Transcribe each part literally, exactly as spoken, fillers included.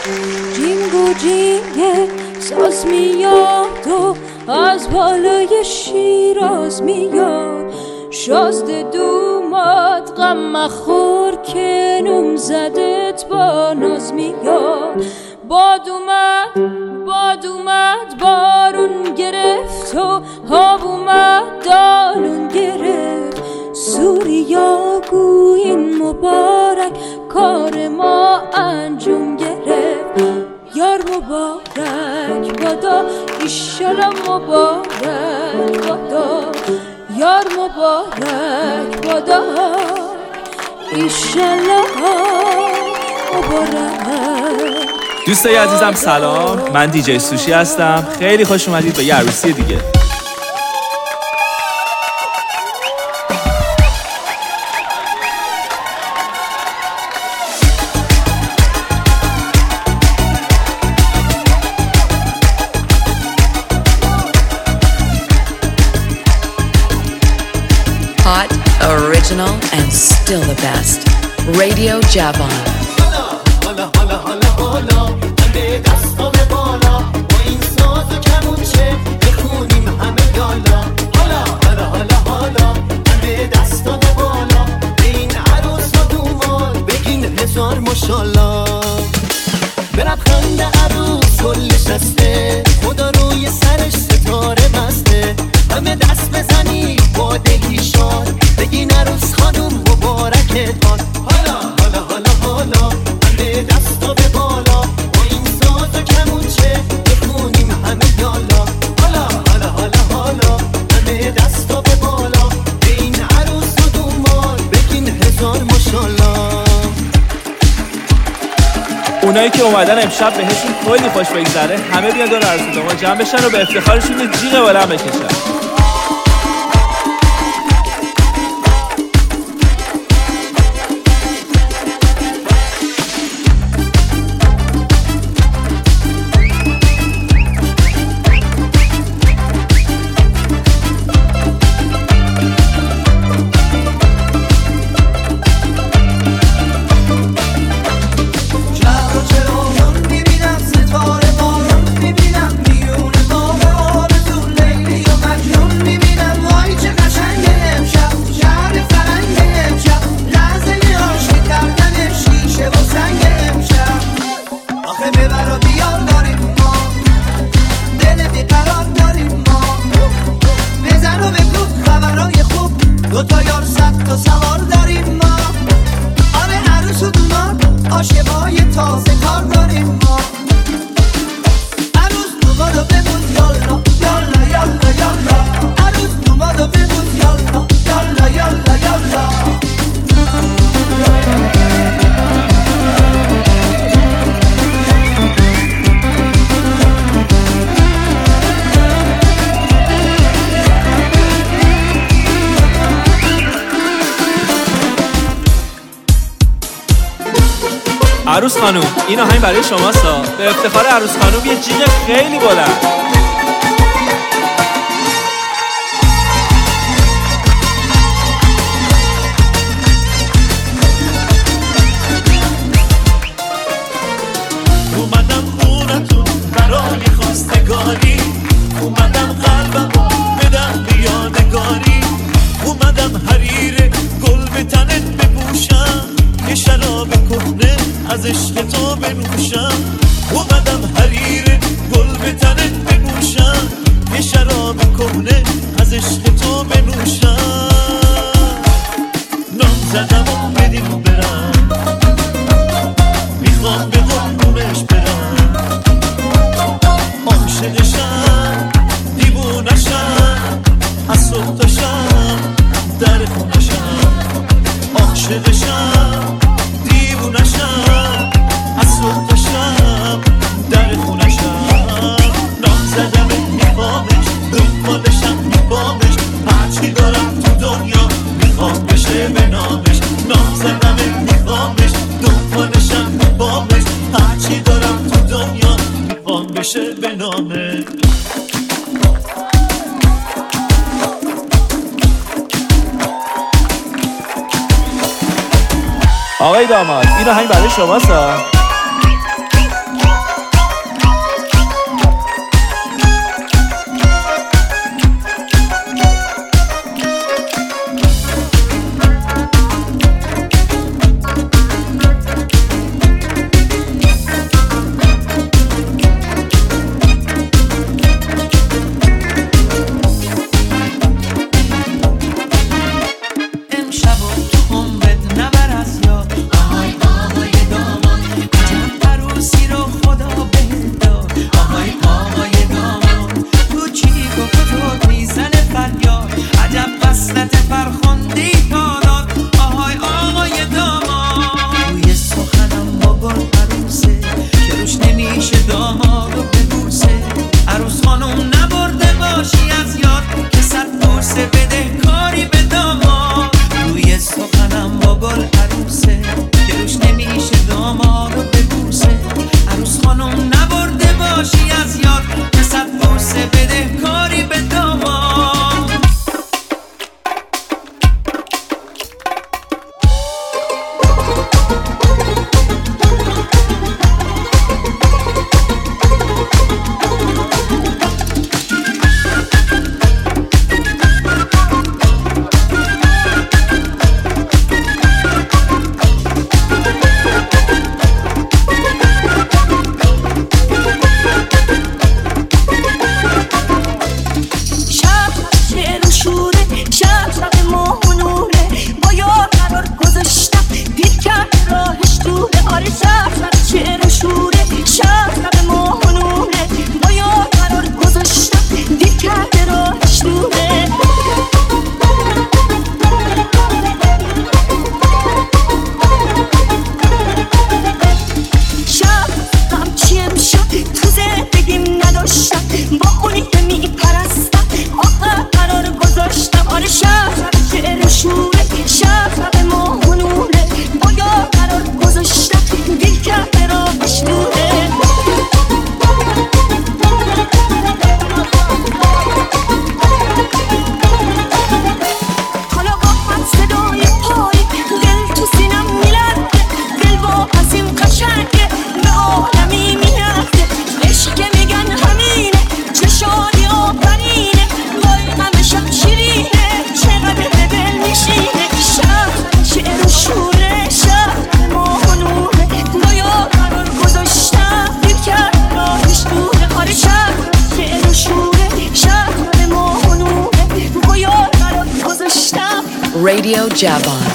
جینگو جینگه ساز میاد و از بالای شیراز میاد، شازده دوماد غم مخور که نوم زدت با ناز میاد. باد اومد باد اومد بارون گرفت و آب اومد دالون گرفت، سوریا گوین مبارک کار ما انجام گرفت. یار مبارک بادا ایشالا مبارک بادا، یار مبارک بادا ایشالا مبارک. دوستای عزیزم سلام، من دیجی سوشی هستم. خیلی خوش اومدید به یه عروسی دیگه. Hot, original, and still the best. Radio Javan. حالا حالا حالا حالا همه دستا به بالا، با این ساز و کمونچه بخونیم همه یالا. حالا حالا حالا حالا همه دستا به بالا، به این عروس و دوماد بگین هزار ماشالله. به لبخند عروس گل نشسته، خدا روی سرش ستاره بسته. همه دست بزنی با دلی شاد، بگین عروس خانوم مبارکت باد. حالا حالا حالا حالا دستا به بالا، با این ساز و کمونچه بخونیم همه یالا. حالا حالا حالا حالا همه دستا به بالا، به این عروس و دوماد بگین هزار ماشالله. اونایی که اومدن امشب بهشون کلی خوش بگذره، همه بیان دور عروس و داماد جمع بشن و به افتخارشون یه جیغ بلند بکشن. عروس خانوم این آهنگ برای شماستا، به افتخار عروس خانوم یه جیغ خیلی بلند. اومدم خونتون برای خواستگاری، اومدم قلبم بدم بیانگاری، اومدم حریر گل به تنت بپوشم، یه شراب کهنه از عشق تو بنوشم. اومدم حریر گل به تنت بنوشم، یه شراب کهنه از عشق تو بنوشم. نام زدم و بدیم برم، میخوام به قربونش برم. عاشقشم دیوونشم، از صبح تا شب در خونشم. عاشقشم دیوونشم، از صبح تا شب در خونشم. نام زدم میخوامش، دنبالشم میخوامش، هرچی دارم تو دنیا میخوام بشه به نامش. نام زدم میخوامش، دنبالشم میخوامش، هرچی دارم تو دنیا میخوام بشه به نامش. آقای داماد این آهنگ برای شماستا. Radio Javan.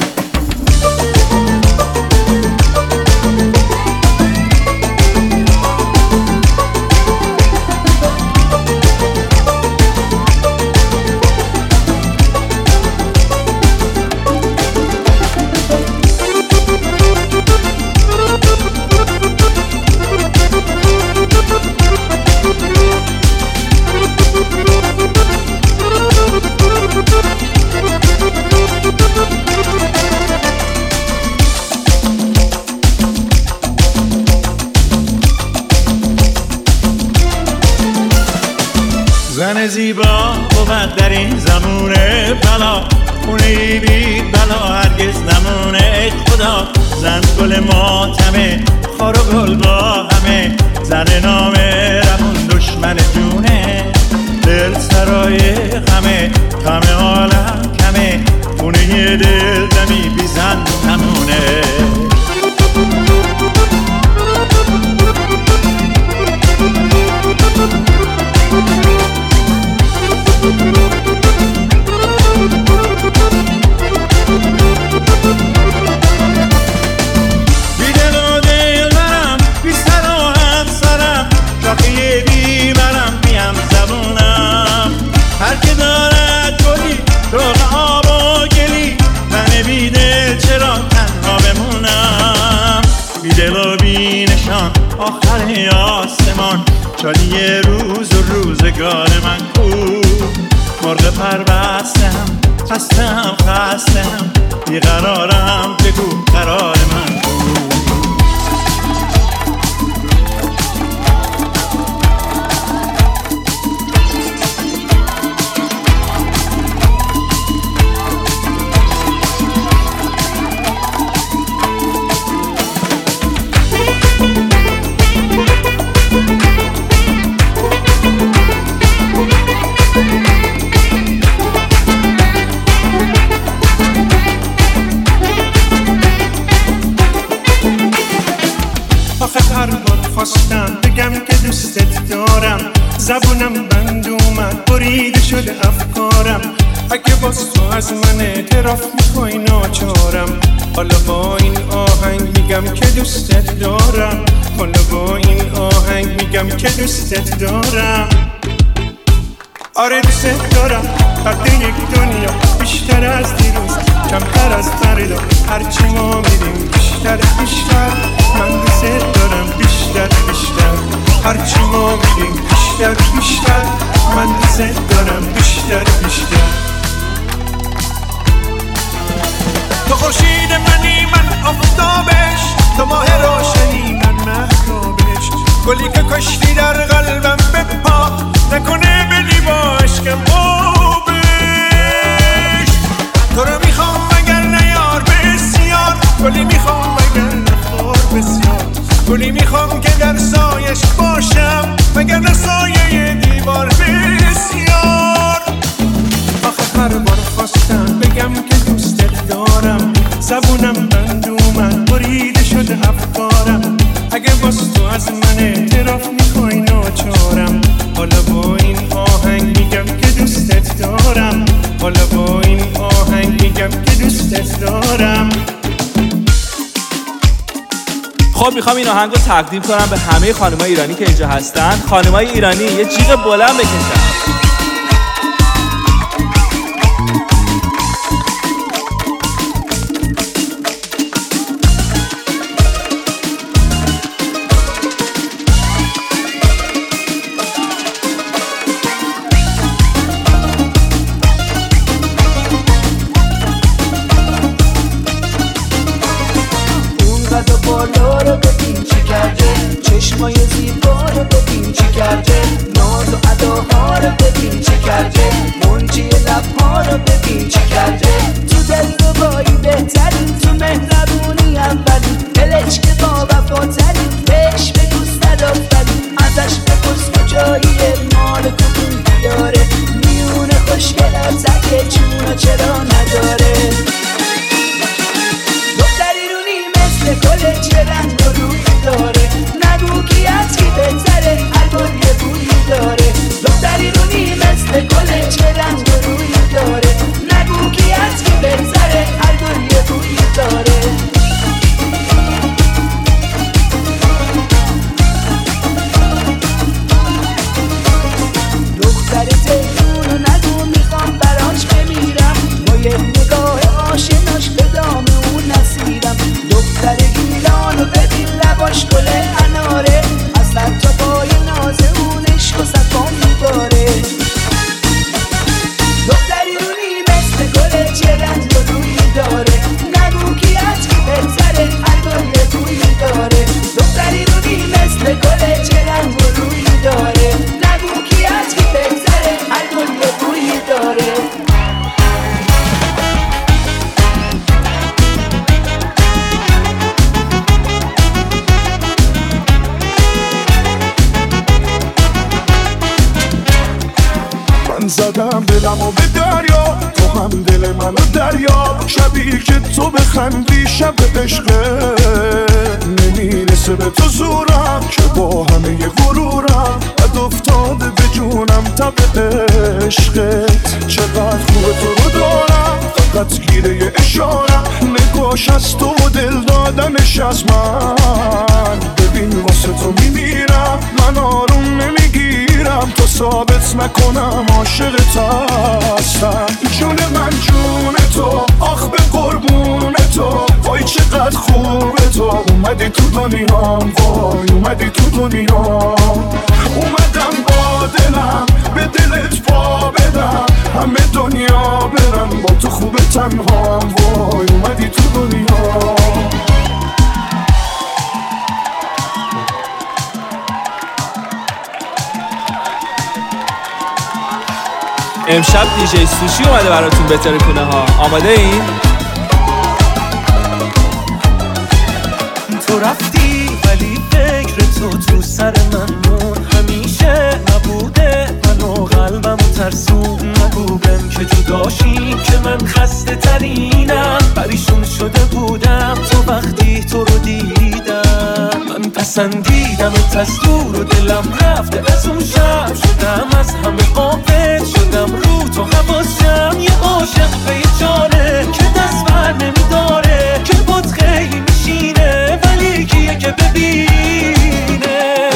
زن زیبا بود در این زمونه بلا، خونه بی بلا هرگز نمونه. ای خدا زن گل ماتمه، خار و گل با همه، زن نامه رمون دشمن جونه. دل سرای غمه، غم عالم کمه، خونه دل دمی بی زن نمونه. بی دل و دل منم، بی سر و همسرم، شاخی بی منم، بی هم زبونم. هر که دارد گلی روغ آب و گلی، من بی دل چرا تنها بمونم. بی دل و بی نشان آخر آسمان، چالی روز و روزگار من کو. مرغ پر بستم، خستم خستم، بیقرارم، بگو قرار من کو. خواستم بگم که دوستت دارم، زبونم بند اومد بریده شده افکارم. اگه باز تو از من اعتراف میخوای ناچارم، حالا با این آهنگ میگم که دوستت دارم. حالا با این آهنگ میگم که دوستت دارم. آره دوستت دارم، قد یک دنیا، بیشتر از دیروز، کمتر از فردا. هرچی ما میریم بیشتر بیشتر، من دوستت دارم بیشتر بیشتر. هرچی ما میریم بیشتر بیشتر، من دوستت دارم بیشتر بیشتر. تو خورشید منی من آفتابش، تو ماه روشنی من مهتابش. گلی که کشتی در قلبم بپا، نکنه بدی با عشقم آبش. تو رو میخوام مگر نیار بسیار، گلی میخوام مگر نخور بسیار. گلی میخوام که در سایش باشم، مگر در سایه دیوار بسیار. آخه هر بار خواستم بگم که دوستت دارم، زبونم بند اومد بریده شده افکارم. اگه باز تو از من اعتراف میخوای ناچارم، حالا با این آهنگ میگم که دوستت دارم. حالا با این آهنگ میگم که دوستت دارم. خب میخوام این آهنگ رو تقدیم کنم به همه خانمای ایرانی که اینجا هستن. خانمای ایرانی یه جیغ بلند بکشن. بالا رو ببین چی کرده، چشمای زیبا رو ببین چی کرده، ناز و اداها رو ببین چی کرده، منجی لبها رو ببین چی کرده. تو دلربایی بهترین، تو مهربونی اولین، دلش که با وفاترین، بهش بگو صدافترین. ازش بپرس کجاییه، مال کدوم دیاره، میونه خوشگل از تکه چونو چرا نداره. گل چه رنگ و روی داره، نگو کی از کی بهتره، هر گل یه بویی داره. دختری رونی مثل گل چه رنگ و روی داره، نگو کی از کی بهتره. با یه نگاه آشناش به دام اون نسیرم. دختر گیلانو ببین لباش گل اناره، از سر تا پای ناز اون عشق و صفا میباره. دختری رونی مثل گل چه رنگ و روی داره، نگو کی از کی بهتره هر گل یه بویی داره. دختری رونی مثل گل چه رنگ و روی داره، نگو کی از کی بهتره هر گل یه بویی داره. زدم دلمو به دریا، تو هم دل منو دریا. شبی که تو بخندی شب عشقه، نمیرسه به تو زورم که با همه غرورم بد افتاده به جونم تب عشقت. چقدر خوبه تو رو دارم فقط گیره اشارم، نگاش از تو و دل دادنش از من. ببین واسه تو میمیرم من آروم نمیگیرم، تو ثابت نکنم عاشقت هستم. جون من جون تو آخ به قربون تو، وای چقدر خوبه تو اومدی تو دنیام، وای اومدی تو دنیام. اومدم با دلم به دلت پا بدم، همه دنیا برم با تو خوبه تنهام، وای اومدی تو دنیام. امشب دیجی سوشی اومده براتون بهتره کنه ها. آماده این؟ تو رفتی ولی فکر تو تو سر من مون، همیشه نبوده من و قلبم ترسون. نگو بهم که جداشی که من خسته ترینم، پریشون شده بودم تو وقتی تو رو دیدم. من پسندیدم از دور و دلم رفته از اون شب، شدم از همه غافل شدم رو تو حواسم. یه عاشق به یه چاره که دست بر نمیداره، که باد خیلی میشینه ولی کیه که ببینه.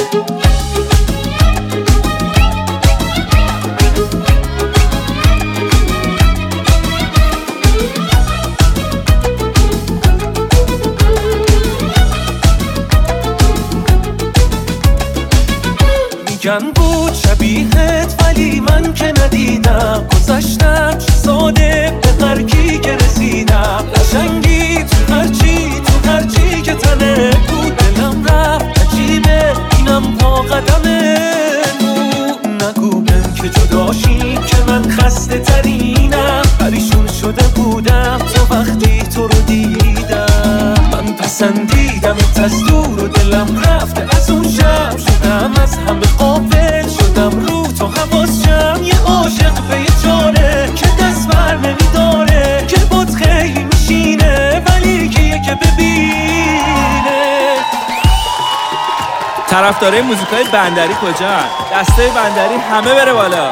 میگن بود شبیهت ولی من که ندیدم، گذشتم چه ساده به هرکی که رسیدم. قشنگی تو هرچی تو هرچی که تنه بود، دلم رفت عجیبه اینم پا قدمه بود. نگو بهم که جداشی که من خسته ترینم، پریشون شده بودم تو وقتی تو رو دیدم. من پسندیدم از دور و دلم رفته از اون شب، شدم از همه غافل شدم رو تو حواسم. یه عاشق به یه چاره که دست بر نمیداره، که باد خیلی میشینه ولی کیه که ببینه. طرفدارای موزیکای بندری کجا؟ دسته بندری همه بره بالا.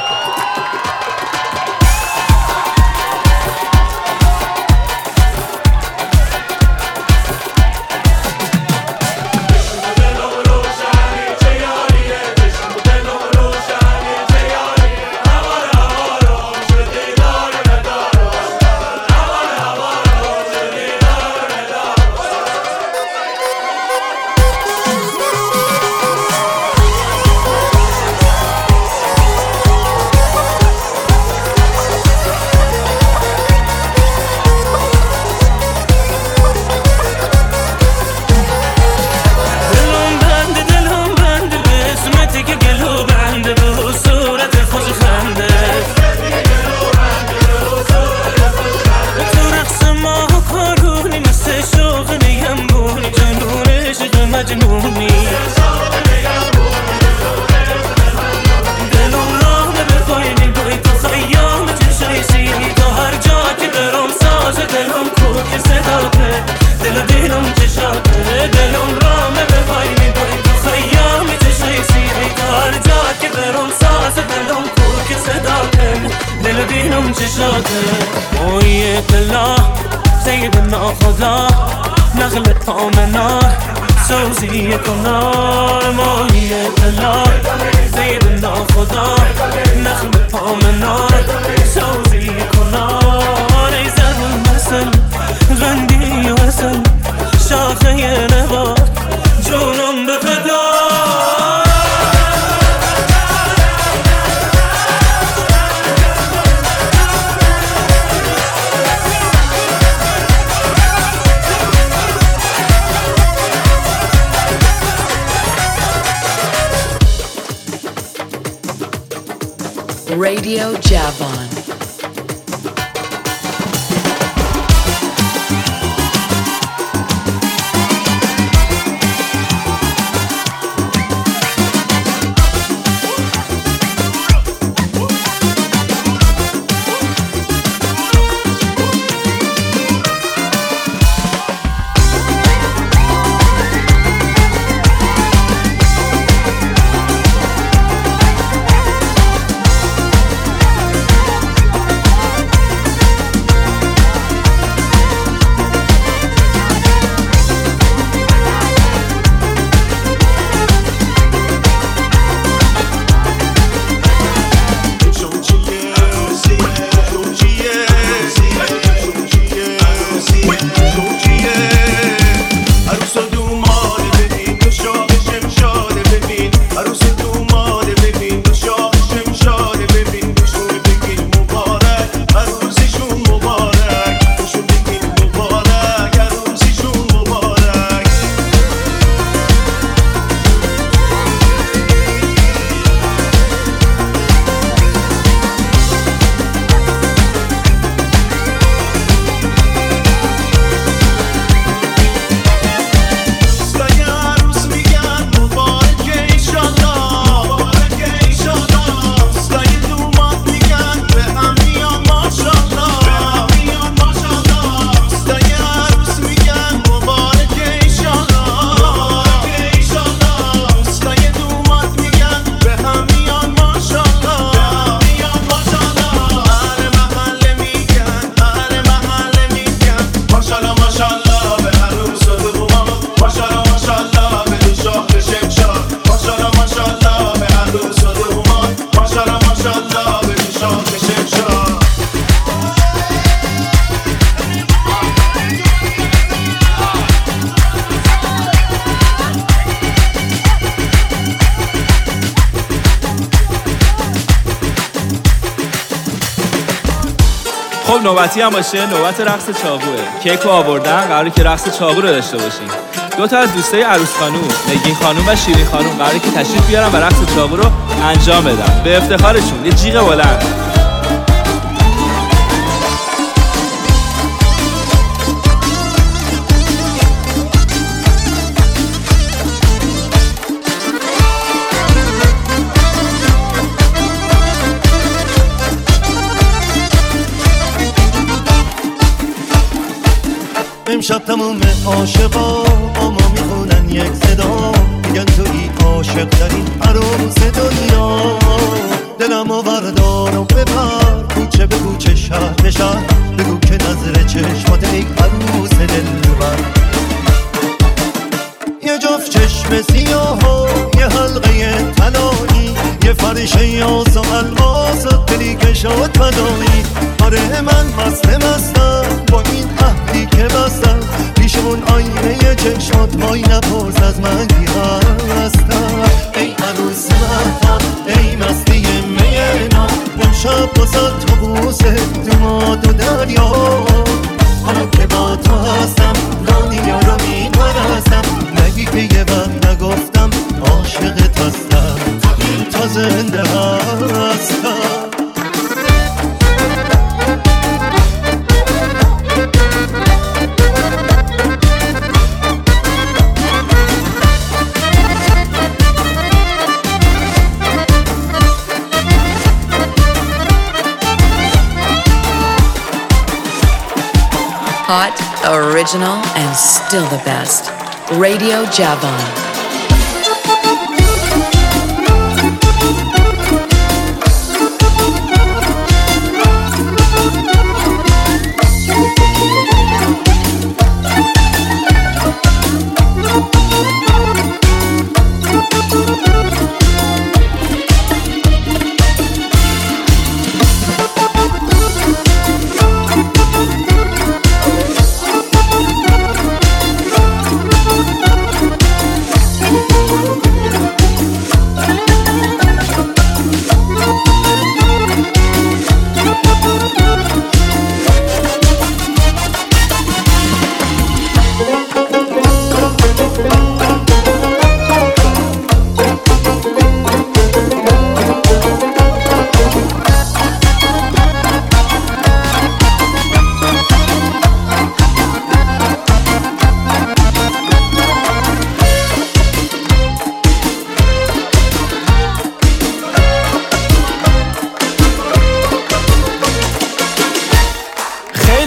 موی دلا سیدنا خدا نقل پامنا سوزی کنار. موی دلا سیدنا خدا نقل پامنا سوزی کنار. Radio Javon. خب نوبتی هم باشه، نوبت رقص چاقوه. کیکو آوردن، قراره که رقص چاقو رو داشته باشیم. دو تا از دوستای عروس خانوم، نگین خانوم و شیرین خانوم، قراره که تشریف بیارن و رقص چاقو رو انجام بدن. به افتخارشون یه جیغ بلند. امشب تموم عاشقا با ما میخونن یک صدا، میگن توی عاشق ترین عروس دنیا. دلمو بردار و ببر کوچه به کوچه، شهر به شهر، بگو که نظر چشمات ای عروس دلبر. یه جفت چشم سیاه و یه حلقه طلایی، یه فرشه یاس و الماس و دلی که شد فدایی. آره من مست مستم با این عهدی که بستم، پیشمون آینه چشمات وای نپرس از من کی هستم. ای عروس مهتاب ای مستی مینا، امشب بازد تو بوسه تو ماد و دریا. حالا که با تو هستم دنیا رو میپرستم، نگی که یه وقت نگفتم عاشقت هستم، این تا زنده هستم. Hot, original, and still the best. Radio Javon.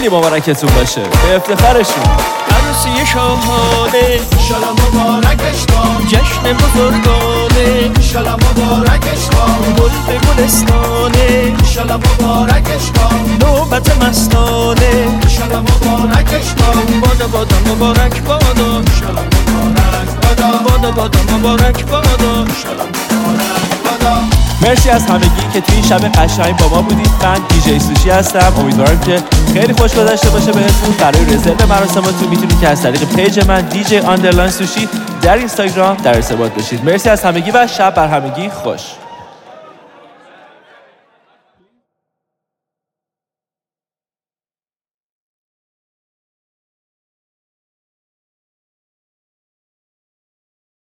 خیلی مبارکتون باشه، به افتخارشون. عروسی شاهانه ایشالا مبارکش کن، جشن بزرگانه ایشالا مبارکش کن، گل به گلستانه ایشالا مبارکش کن، نوبت مستانه ایشالا مبارکش کن، بادا بادا مبارک بادا، ایشالا مبارک بادا، بادا بادا مبارک بادا، ایشالا مبارک بادا. مرسی از همگی که توی این شب قشنگ با ما بودید. من دیجی سوشی هستم. امیدوارم که خیلی خوش گذشته باشه بهتون. برای رزرو مراسماتون میتونید که از طریق پیج من دیجی آندرلاین سوشی در اینستاگرام در ارتباط باشید. مرسی از همگی و شب بر همگی خوش.